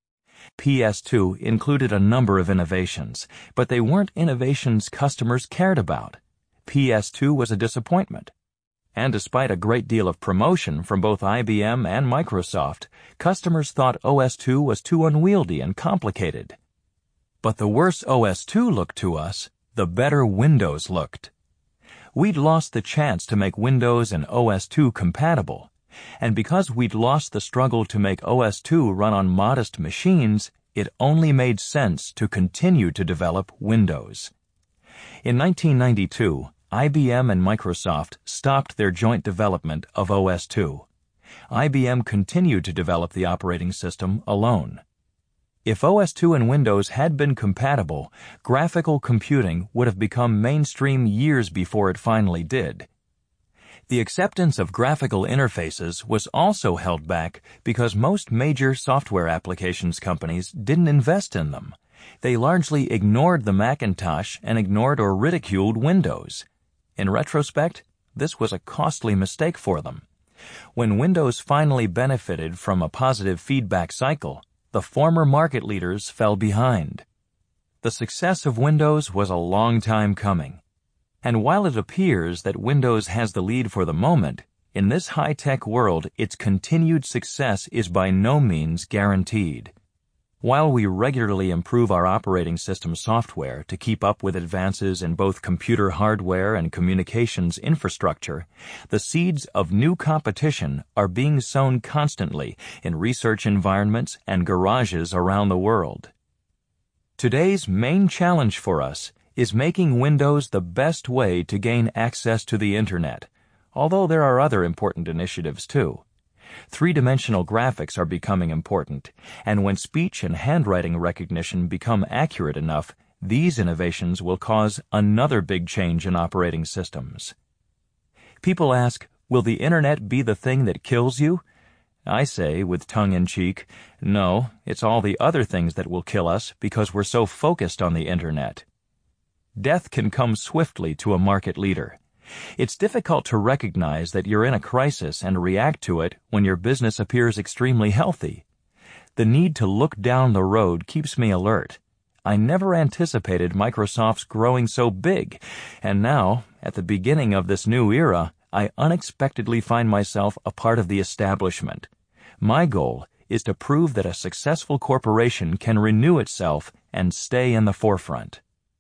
P S two included a number of innovations, but they weren't innovations customers cared about. P S two was a disappointment. And despite a great deal of promotion from both I B M and Microsoft, customers thought O S two was too unwieldy and complicated. But the worse O S two looked to us, the better Windows looked. We'd lost the chance to make Windows and O S two compatible, and because we'd lost the struggle to make O S two run on modest machines, it only made sense to continue to develop Windows. In nineteen ninety-two, I B M and Microsoft stopped their joint development of O S two. I B M continued to develop the operating system alone. If O S two and Windows had been compatible, graphical computing would have become mainstream years before it finally did. The acceptance of graphical interfaces was also held back because most major software applications companies didn't invest in them. They largely ignored the Macintosh and ignored or ridiculed Windows. In retrospect, this was a costly mistake for them. When Windows finally benefited from a positive feedback cycle, the former market leaders fell behind. The success of Windows was a long time coming. And while it appears that Windows has the lead for the moment, in this high-tech world, its continued success is by no means guaranteed. While we regularly improve our operating system software to keep up with advances in both computer hardware and communications infrastructure, the seeds of new competition are being sown constantly in research environments and garages around the world. Today's main challenge for us is making Windows the best way to gain access to the Internet, although there are other important initiatives too. Three-dimensional graphics are becoming important, and when speech and handwriting recognition become accurate enough, these innovations will cause another big change in operating systems. People ask, will the Internet be the thing that kills you? I say, with tongue-in-cheek, no, it's all the other things that will kill us because we're so focused on the Internet. Death can come swiftly to a market leader. It's difficult to recognize that you're in a crisis and react to it when your business appears extremely healthy. The need to look down the road keeps me alert. I never anticipated Microsoft's growing so big, and now, at the beginning of this new era, I unexpectedly find myself a part of the establishment. My goal is to prove that a successful corporation can renew itself and stay in the forefront.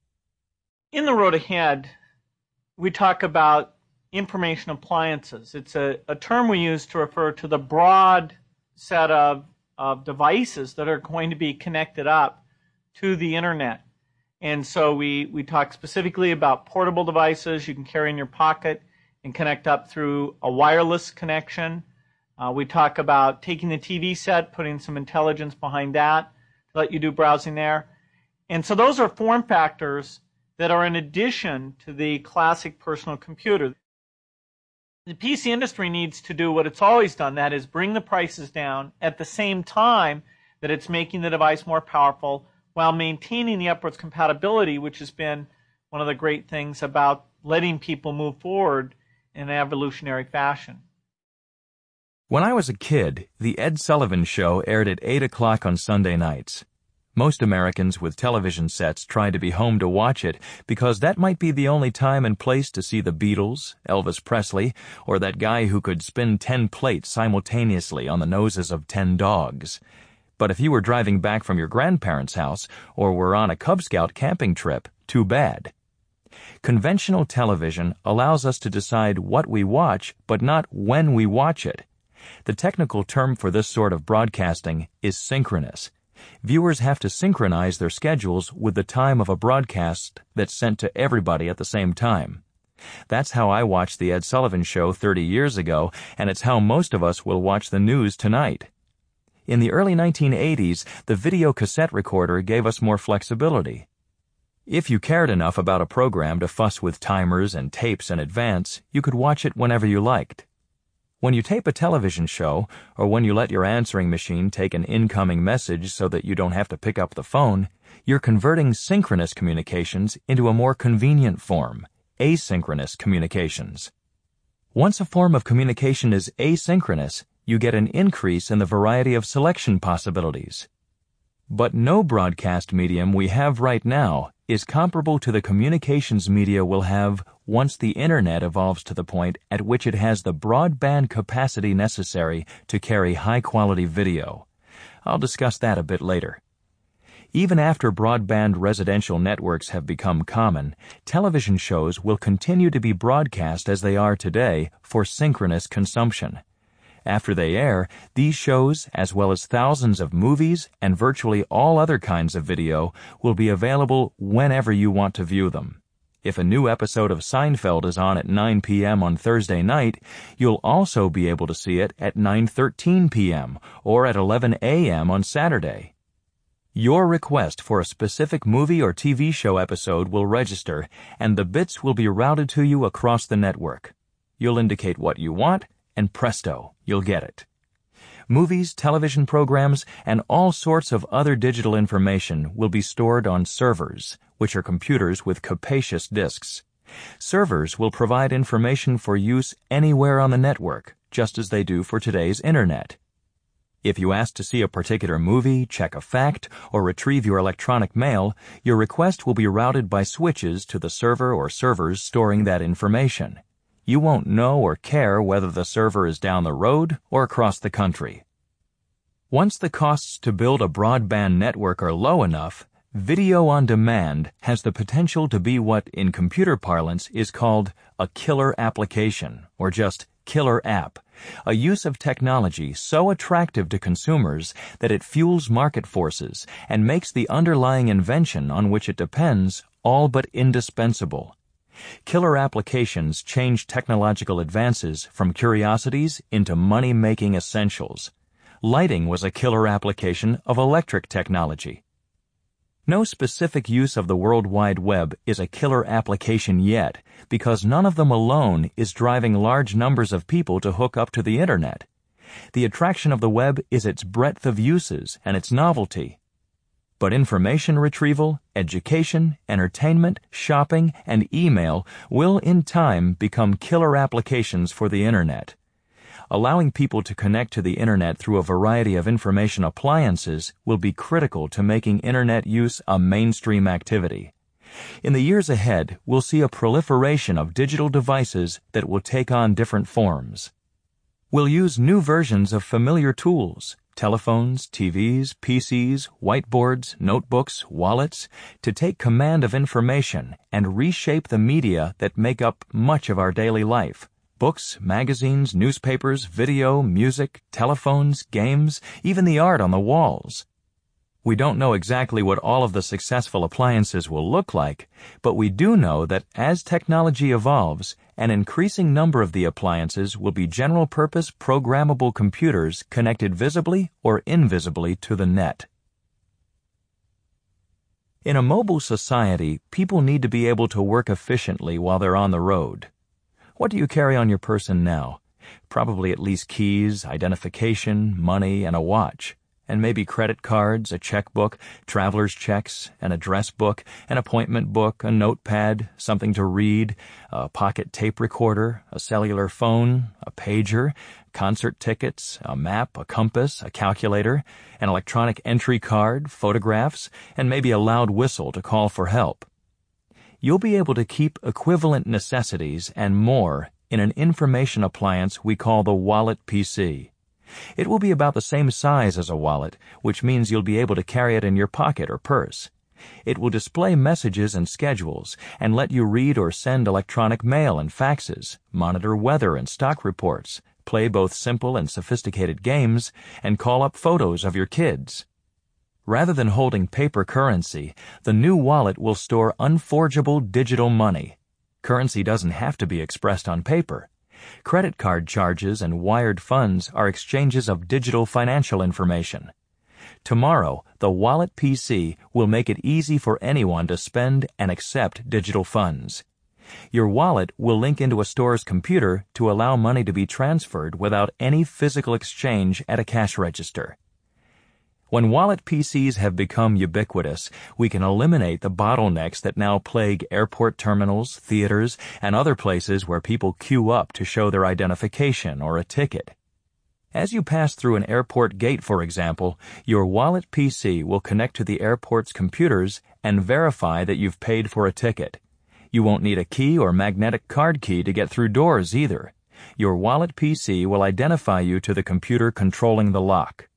In the road ahead, we talk about information appliances. It's a, a term we use to refer to the broad set of, of devices that are going to be connected up to the Internet. And so we, we talk specifically about portable devices you can carry in your pocket and connect up through a wireless connection. Uh, we talk about taking the T V set, putting some intelligence behind that to let you do browsing there. And so those are form factors that are in addition to the classic personal computer. The P C industry needs to do what it's always done, that is bring the prices down at the same time that it's making the device more powerful while maintaining the upwards compatibility, which has been one of the great things about letting people move forward in an evolutionary fashion. When I was a kid, The Ed Sullivan Show aired at eight o'clock on Sunday nights. Most Americans with television sets tried to be home to watch it because that might be the only time and place to see the Beatles, Elvis Presley, or that guy who could spin ten plates simultaneously on the noses of ten dogs. But if you were driving back from your grandparents' house or were on a Cub Scout camping trip, too bad. Conventional television allows us to decide what we watch, but not when we watch it. The technical term for this sort of broadcasting is synchronous. Viewers have to synchronize their schedules with the time of a broadcast that's sent to everybody at the same time. That's how I watched The Ed Sullivan Show thirty years ago, and it's how most of us will watch the news tonight. In the early nineteen eighties, the video cassette recorder gave us more flexibility. If you cared enough about a program to fuss with timers and tapes in advance, you could watch it whenever you liked. When you tape a television show, or when you let your answering machine take an incoming message so that you don't have to pick up the phone, you're converting synchronous communications into a more convenient form, asynchronous communications. Once a form of communication is asynchronous, you get an increase in the variety of selection possibilities. But no broadcast medium we have right now is comparable to the communications media we'll have once the Internet evolves to the point at which it has the broadband capacity necessary to carry high-quality video. I'll discuss that a bit later. Even after broadband residential networks have become common, television shows will continue to be broadcast as they are today for synchronous consumption. After they air, these shows, as well as thousands of movies and virtually all other kinds of video, will be available whenever you want to view them. If a new episode of Seinfeld is on at nine p.m. on Thursday night, you'll also be able to see it at nine thirteen p.m. or at eleven a.m. on Saturday. Your request for a specific movie or T V show episode will register, and the bits will be routed to you across the network. You'll indicate what you want, and presto, you'll get it. Movies, television programs, and all sorts of other digital information will be stored on servers, which are computers with capacious disks. Servers will provide information for use anywhere on the network, just as they do for today's Internet. If you ask to see a particular movie, check a fact, or retrieve your electronic mail, your request will be routed by switches to the server or servers storing that information. You won't know or care whether the server is down the road or across the country. Once the costs to build a broadband network are low enough, video on demand has the potential to be what, in computer parlance, is called a killer application, or just killer app, a use of technology so attractive to consumers that it fuels market forces and makes the underlying invention on which it depends all but indispensable. Killer applications change technological advances from curiosities into money-making essentials. Lighting was a killer application of electric technology. No specific use of the World Wide Web is a killer application yet, because none of them alone is driving large numbers of people to hook up to the Internet. The attraction of the web is its breadth of uses and its novelty. But information retrieval, education, entertainment, shopping, and email will in time become killer applications for the Internet. Allowing people to connect to the Internet through a variety of information appliances will be critical to making Internet use a mainstream activity. In the years ahead, we'll see a proliferation of digital devices that will take on different forms. We'll use new versions of familiar tools, telephones, T Vs, P Cs, whiteboards, notebooks, wallets, to take command of information and reshape the media that make up much of our daily life. Books, magazines, newspapers, video, music, telephones, games, even the art on the walls. We don't know exactly what all of the successful appliances will look like, but we do know that as technology evolves, an increasing number of the appliances will be general-purpose programmable computers connected visibly or invisibly to the net. In a mobile society, people need to be able to work efficiently while they're on the road. What do you carry on your person now? Probably at least keys, identification, money, and a watch. And maybe credit cards, a checkbook, traveler's checks, an address book, an appointment book, a notepad, something to read, a pocket tape recorder, a cellular phone, a pager, concert tickets, a map, a compass, a calculator, an electronic entry card, photographs, and maybe a loud whistle to call for help. You'll be able to keep equivalent necessities and more in an information appliance we call the Wallet P C. It will be about the same size as a wallet, which means you'll be able to carry it in your pocket or purse. It will display messages and schedules and let you read or send electronic mail and faxes, monitor weather and stock reports, play both simple and sophisticated games, and call up photos of your kids. Rather than holding paper currency, the new wallet will store unforgeable digital money. Currency doesn't have to be expressed on paper. Credit card charges and wired funds are exchanges of digital financial information. Tomorrow, the Wallet P C will make it easy for anyone to spend and accept digital funds. Your wallet will link into a store's computer to allow money to be transferred without any physical exchange at a cash register. When wallet P Cs have become ubiquitous, we can eliminate the bottlenecks that now plague airport terminals, theaters, and other places where people queue up to show their identification or a ticket. As you pass through an airport gate, for example, your Wallet P C will connect to the airport's computers and verify that you've paid for a ticket. You won't need a key or magnetic card key to get through doors either. Your Wallet P C will identify you to the computer controlling the lock.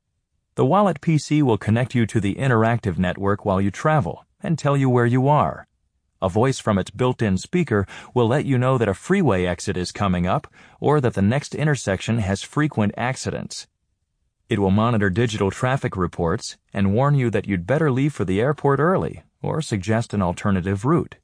The Wallet P C will connect you to the interactive network while you travel and tell you where you are. A voice from its built-in speaker will let you know that a freeway exit is coming up or that the next intersection has frequent accidents. It will monitor digital traffic reports and warn you that you'd better leave for the airport early or suggest an alternative route.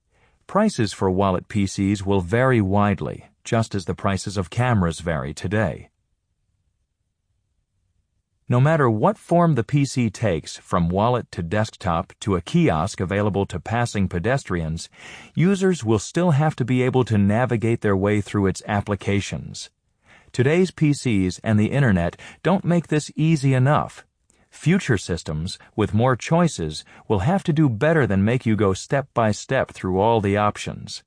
Prices for Wallet P Cs will vary widely, just as the prices of cameras vary today. No matter what form the P C takes, from wallet to desktop to a kiosk available to passing pedestrians, users will still have to be able to navigate their way through its applications. Today's P Cs and the Internet don't make this easy enough. Future systems, with more choices, will have to do better than make you go step by step through all the options.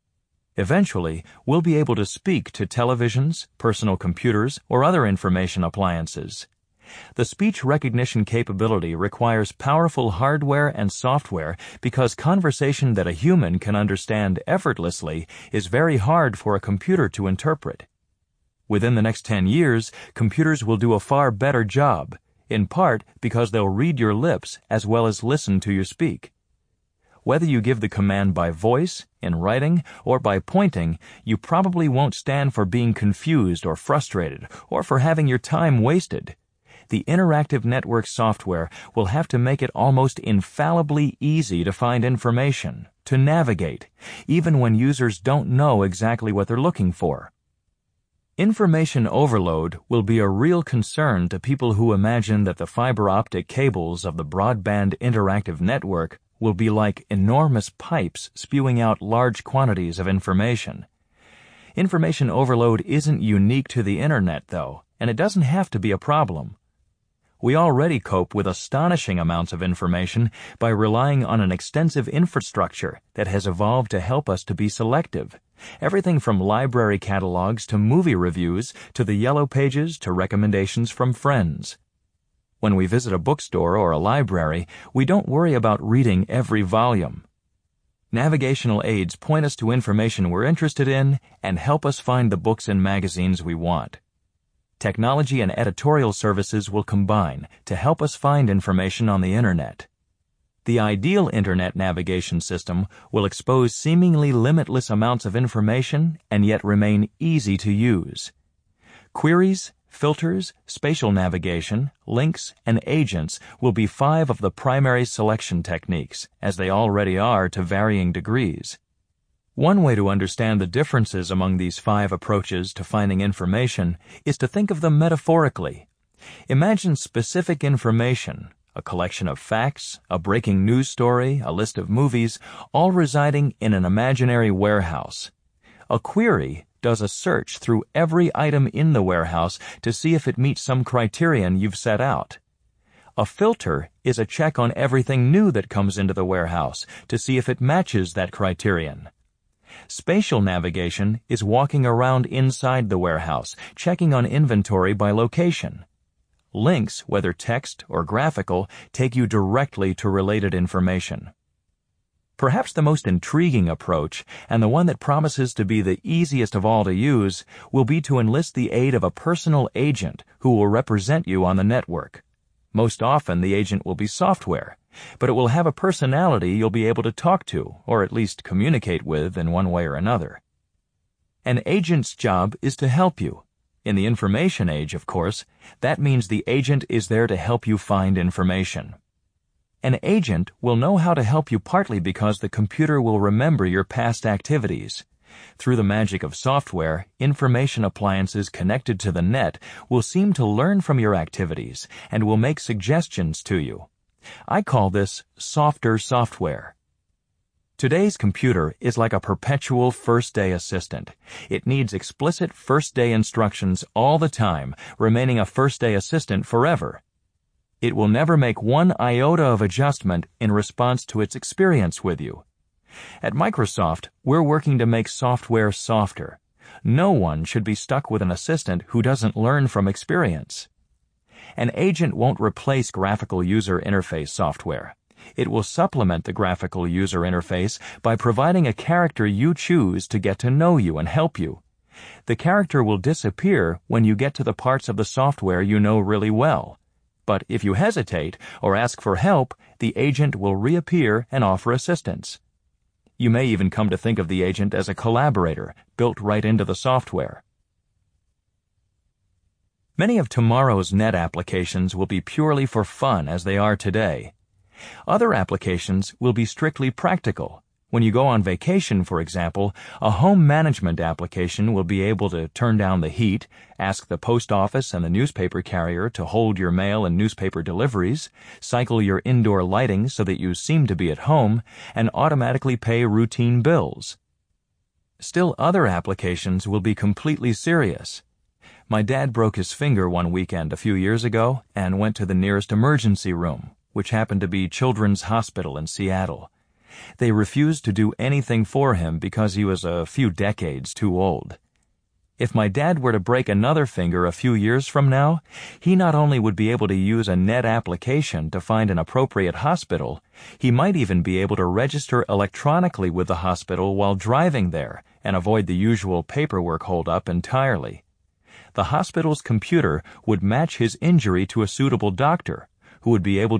Eventually, we'll be able to speak to televisions, personal computers, or other information appliances. The speech recognition capability requires powerful hardware and software because conversation that a human can understand effortlessly is very hard for a computer to interpret. Within the next ten years, computers will do a far better job, in part because they'll read your lips as well as listen to you speak. Whether you give the command by voice, in writing, or by pointing, you probably won't stand for being confused or frustrated, or for having your time wasted. The interactive network software will have to make it almost infallibly easy to find information, to navigate, even when users don't know exactly what they're looking for. Information overload will be a real concern to people who imagine that the fiber optic cables of the broadband interactive network will be like enormous pipes spewing out large quantities of information. Information overload isn't unique to the Internet, though, and it doesn't have to be a problem. We already cope with astonishing amounts of information by relying on an extensive infrastructure that has evolved to help us to be selective. Everything from library catalogs to movie reviews to the yellow pages to recommendations from friends. When we visit a bookstore or a library, we don't worry about reading every volume. Navigational aids point us to information we're interested in and help us find the books and magazines we want. Technology and editorial services will combine to help us find information on the Internet. The ideal Internet navigation system will expose seemingly limitless amounts of information and yet remain easy to use. Queries, filters, spatial navigation, links, and agents will be five of the primary selection techniques, as they already are to varying degrees. One way to understand the differences among these five approaches to finding information is to think of them metaphorically. Imagine specific information, a collection of facts, a breaking news story, a list of movies, all residing in an imaginary warehouse. A query does a search through every item in the warehouse to see if it meets some criterion you've set out. A filter is a check on everything new that comes into the warehouse to see if it matches that criterion. Spatial navigation is walking around inside the warehouse, checking on inventory by location. Links, whether text or graphical, take you directly to related information. Perhaps the most intriguing approach, and the one that promises to be the easiest of all to use, will be to enlist the aid of a personal agent who will represent you on the network. Most often the agent will be software, but it will have a personality you'll be able to talk to, or at least communicate with in one way or another. An agent's job is to help you. In the information age, of course, that means the agent is there to help you find information. An agent will know how to help you partly because the computer will remember your past activities. Through the magic of software, information appliances connected to the net will seem to learn from your activities and will make suggestions to you. I call this softer software. Today's computer is like a perpetual first-day assistant. It needs explicit first-day instructions all the time, remaining a first-day assistant forever. It will never make one iota of adjustment in response to its experience with you. At Microsoft, we're working to make software softer. No one should be stuck with an assistant who doesn't learn from experience. An agent won't replace graphical user interface software. It will supplement the graphical user interface by providing a character you choose to get to know you and help you. The character will disappear when you get to the parts of the software you know really well. But if you hesitate or ask for help, the agent will reappear and offer assistance. You may even come to think of the agent as a collaborator, built right into the software. Many of tomorrow's net applications will be purely for fun as they are today. Other applications will be strictly practical, When you go on vacation, for example, a home management application will be able to turn down the heat, ask the post office and the newspaper carrier to hold your mail and newspaper deliveries, cycle your indoor lighting so that you seem to be at home, and automatically pay routine bills. Still, other applications will be completely serious. My dad broke his finger one weekend a few years ago and went to the nearest emergency room, which happened to be Children's Hospital in Seattle. They refused to do anything for him because he was a few decades too old. If my dad were to break another finger a few years from now, he not only would be able to use a net application to find an appropriate hospital, he might even be able to register electronically with the hospital while driving there and avoid the usual paperwork holdup entirely. The hospital's computer would match his injury to a suitable doctor, who would be able